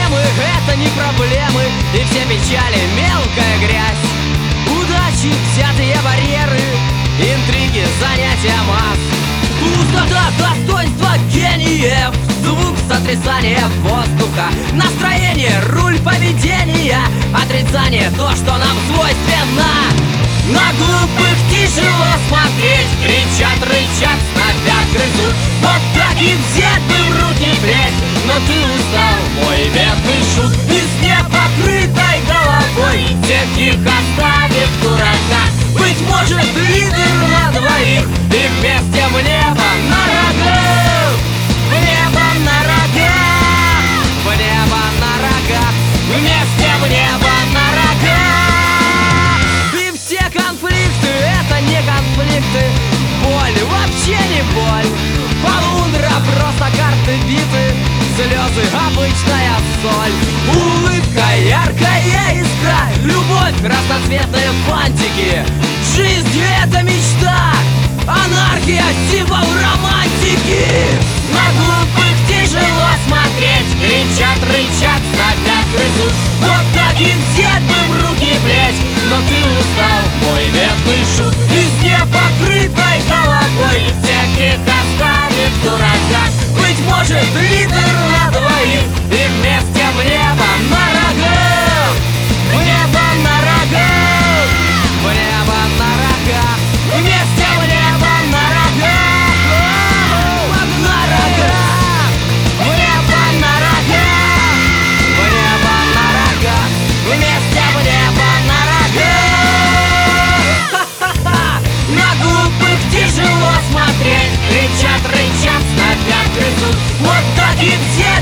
проблемы — это не проблемы, и все печали — мелкая грязь. Удачи — взятые барьеры, интриги — занятия масс. Пустота — достоинство гениев, звук — сотрясание воздуха, настроение — руль поведения, отрицание — то, что нам свойственно. На глупых тяжело смотреть, кричат, рычат, снопят, грызут. Вот так и взять бы в руки плеть, но ты устал, мой бедный шут. И с непокрытой головой всех их оставит в дураках. Быть может, лидер на двоих, и вместе в небо на рогах. В небо на рогах, в небо на рогах, вместе в небо на рогах. Конфликты — это не конфликты, боль вообще не боль. Полундра — просто карты биты, слезы — обычная соль. Улыбка — яркая искра, любовь — разноцветные фантики. Жизнь — это мечта, анархия — символ романтики. На глупых тяжело смотреть, кричат, рычат, снопят, грызут. Вот так и взять бы в руки плеть, но ты устал, мой бедный шут. И с непокрытой головой всех их оставит в дураках. Быть может, лидер на двоих, и вместе в небо на рогах. В небо на рогах, в небо на рогах, вместе в небо на рогах. На рогах, в небо на рогах, в небо на рогах, вместе в небо на рогах. Ха-ха-ха! На глупых тяжело смотреть, кричат, рычат, снопят, грызут. Вот так и все